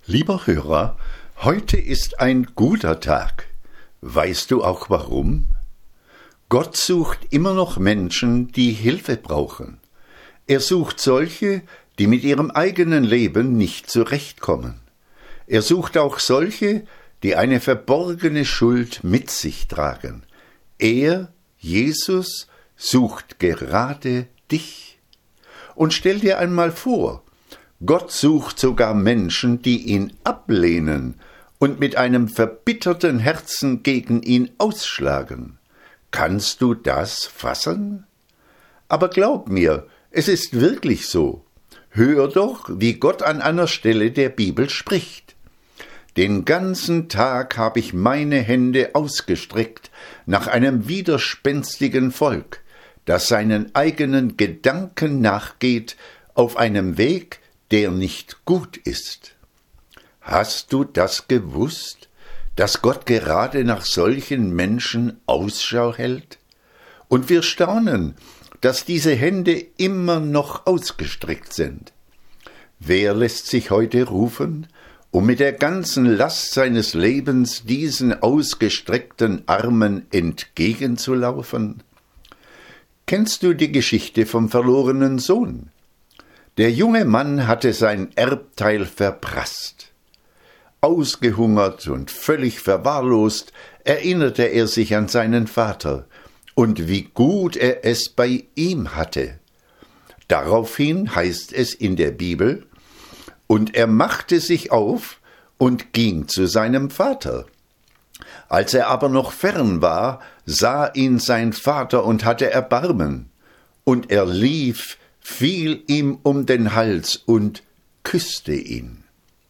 Lieber Hörer, heute ist ein guter Tag. Weißt du auch warum? Gott sucht immer noch Menschen, die Hilfe brauchen. Er sucht solche, die mit ihrem eigenen Leben nicht zurechtkommen. Er sucht auch solche, die eine verborgene Schuld mit sich tragen. Er, Jesus, sucht gerade dich. Und stell dir einmal vor, Gott sucht sogar Menschen, die ihn ablehnen und mit einem verbitterten Herzen gegen ihn ausschlagen. Kannst du das fassen? Aber glaub mir, es ist wirklich so. Hör doch, wie Gott an einer Stelle der Bibel spricht. Den ganzen Tag habe ich meine Hände ausgestreckt nach einem widerspenstigen Volk, das seinen eigenen Gedanken nachgeht auf einem Weg, der nicht gut ist. Hast du das gewusst, dass Gott gerade nach solchen Menschen Ausschau hält? Und wir staunen, dass diese Hände immer noch ausgestreckt sind. Wer lässt sich heute rufen, um mit der ganzen Last seines Lebens diesen ausgestreckten Armen entgegenzulaufen? Kennst du die Geschichte vom verlorenen Sohn? Der junge Mann hatte sein Erbteil verprasst. Ausgehungert und völlig verwahrlost erinnerte er sich an seinen Vater und wie gut er es bei ihm hatte. Daraufhin heißt es in der Bibel, und er machte sich auf und ging zu seinem Vater. Als er aber noch fern war, sah ihn sein Vater und hatte Erbarmen, und er lief, fiel ihm um den Hals und küsste ihn.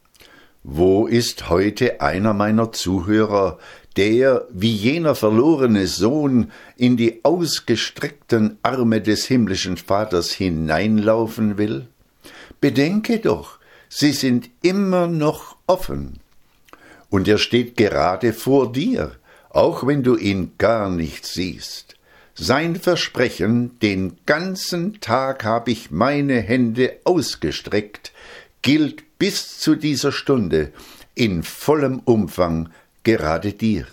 Wo ist heute einer meiner Zuhörer, der, wie jener verlorene Sohn, in die ausgestreckten Arme des himmlischen Vaters hineinlaufen will? Bedenke doch, sie sind immer noch offen. Und er steht gerade vor dir, auch wenn du ihn gar nicht siehst. Sein Versprechen, den ganzen Tag habe ich meine Hände ausgestreckt, gilt bis zu dieser Stunde in vollem Umfang gerade dir.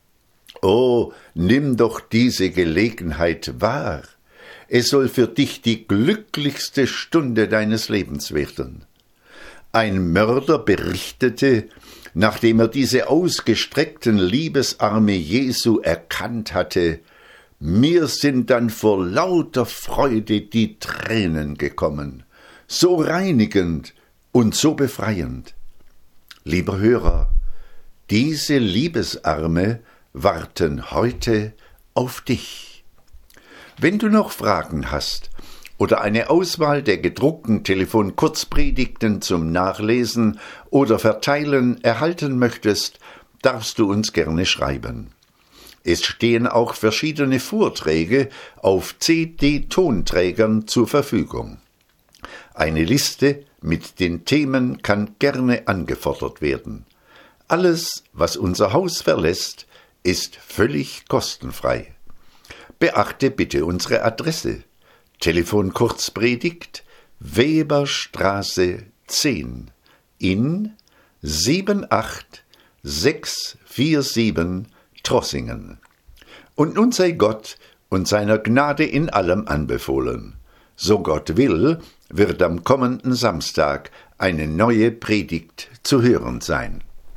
Oh, nimm doch diese Gelegenheit wahr. Es soll für dich die glücklichste Stunde deines Lebens werden. Ein Mörder berichtete, nachdem er diese ausgestreckten Liebesarme Jesu erkannt hatte, mir sind dann vor lauter Freude die Tränen gekommen, so reinigend und so befreiend. Lieber Hörer, diese Liebesarme warten heute auf dich. Wenn du noch Fragen hast oder eine Auswahl der gedruckten Telefon-Kurzpredigten zum Nachlesen oder Verteilen erhalten möchtest, darfst du uns gerne schreiben. Es stehen auch verschiedene Vorträge auf CD-Tonträgern zur Verfügung. Eine Liste mit den Themen kann gerne angefordert werden. Alles, was unser Haus verlässt, ist völlig kostenfrei. Beachte bitte unsere Adresse. Telefon Kurzpredigt, Weberstraße 10 in 78647 Trossingen. Und nun sei Gott und seiner Gnade in allem anbefohlen. So Gott will, wird am kommenden Samstag eine neue Predigt zu hören sein.